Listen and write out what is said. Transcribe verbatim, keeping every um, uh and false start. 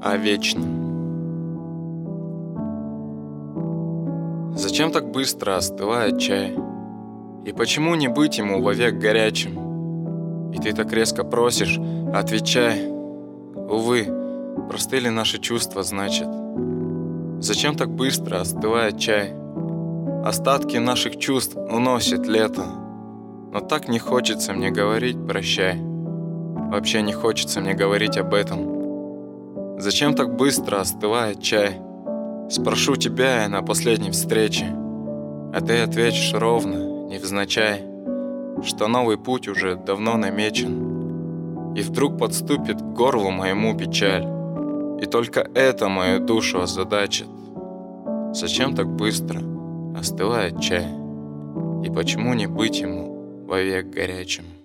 о вечном. Зачем так быстро остывает чай? И почему не быть ему вовек горячим? И ты так резко просишь, отвечай. Увы, простыли наши чувства, значит. Зачем так быстро остывает чай? Остатки наших чувств уносит лето. Но так не хочется мне говорить «прощай». Вообще не хочется мне говорить об этом. Зачем так быстро остывает чай? Спрошу тебя я на последней встрече, а ты ответишь ровно, невзначай, что новый путь уже давно намечен. И вдруг подступит к горлу моему печаль, и только это мою душу озадачит. Зачем так быстро остывает чай? И почему не быть ему вовек горячим?